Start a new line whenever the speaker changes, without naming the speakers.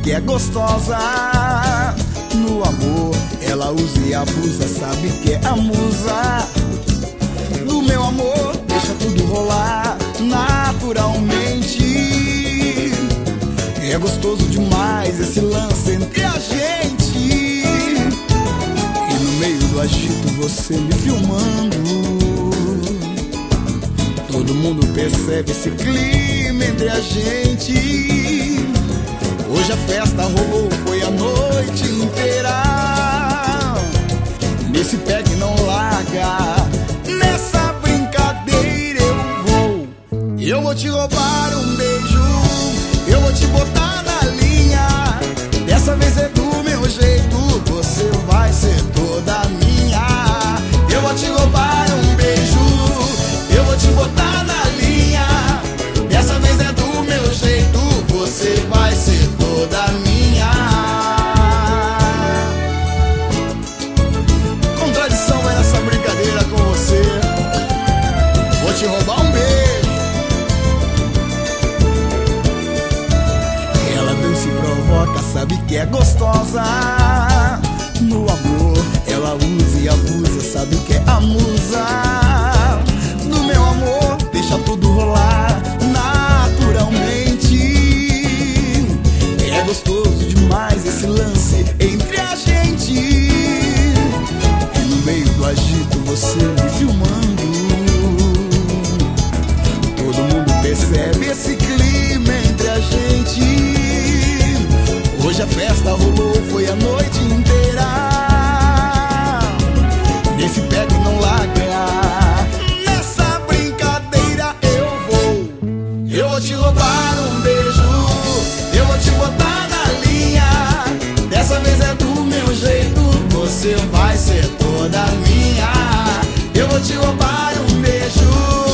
que é gostosa. No amor ela usa e abusa, sabe que é a musa do meu amor. Deixa tudo rolar naturalmente. É gostoso demais esse lance entre a gente. E no meio do agito você me filmando. Todo mundo percebe esse clima entre a gente. Hoje a festa rolou, foi a noite inteira. Nesse pé que não larga, nessa brincadeira eu vou te roubar um beijo, eu vou te botar na linha. Dessa vez é do meu jeito, você vai ser toda minha. Eu vou te roubar um beijo, eu vou te botar na linha. Dessa vez é do meu jeito, você vai ser toda minha. Contradição vai nessa brincadeira com você. Vou te roubar um beijo. Ela dança e provoca, sabe que é gostosa. No amor ela usa e abusa, sabe que é a musa do meu amor. Deixa tudo rolar naturalmente. É gostoso demais esse lance entre a gente. E no meio do agito você me filmando. Todo mundo percebe esse clima entre a gente. Hoje a festa rolou, foi a noite inteira. Nesse pé que não larga, nessa brincadeira eu vou te roubar um beijo, eu vou te botar na linha. Dessa vez é do meu jeito, você vai ser toda minha. Eu vou te roubar um beijo,